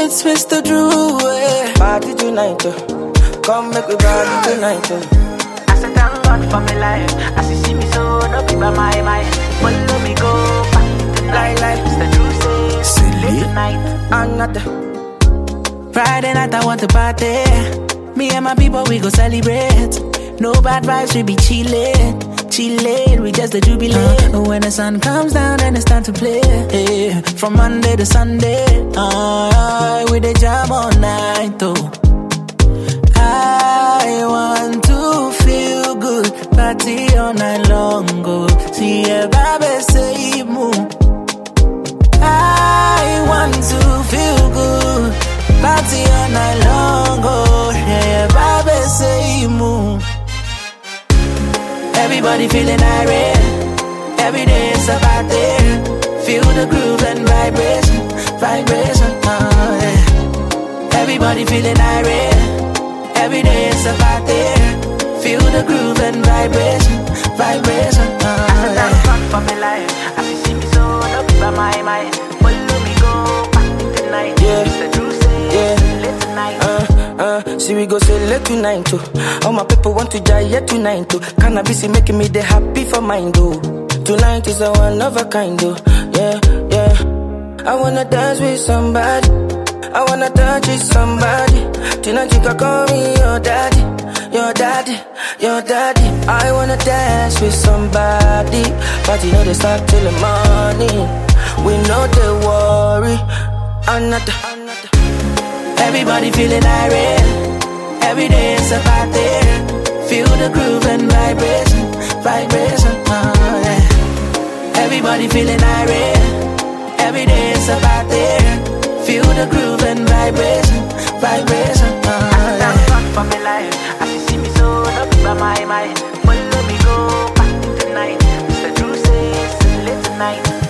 It's Mr. Drew. Party tonight, come make we party tonight. I said thank God for my life. As you see me so, no be by my mind. Follow me go, party tonight. Like Mr. Drew say, late tonight. Another Friday night I want to party. Me and my people we go celebrate. No bad vibes, we be chillin', chillin', we just a jubilate. When the sun comes down and it's time to play, from Monday to Sunday, we the jam all night, though. I want to feel good, party all night long, go. See a baby say move. I want to feel good, party all night long, go. Yeah, baby say move. Everybody feeling irate. Every day it's a party. Feel the groove and vibration, vibration. Yeah. Everybody feeling irate. Every day it's a party. Feel the groove and vibration, vibration. I said thank God for my life. As you see me so, no be by my mind. Follow me go, party tonight. Yeah. Mr. Drew say, late tonight. See we go say late tonight too. All my people want to die yet tonight too. Cannabis is making me the happy for mind though. Tonight is a one of a kind though. Yeah, yeah. I wanna dance with somebody. I wanna touch with somebody. Tonight you can call me your daddy, your daddy, your daddy. I wanna dance with somebody, but you know they start till the morning. We know they worry. Another. Everybody feeling irate. Every day it's a party. Feel the groove and vibration, vibration. Yeah. Everybody feeling irate. Every day it's a party. Feel the groove and vibration, vibration. I said thank God for my life. As you see me so, no be by my mind. Follow me go, party tonight. Mr. Drew says, late tonight.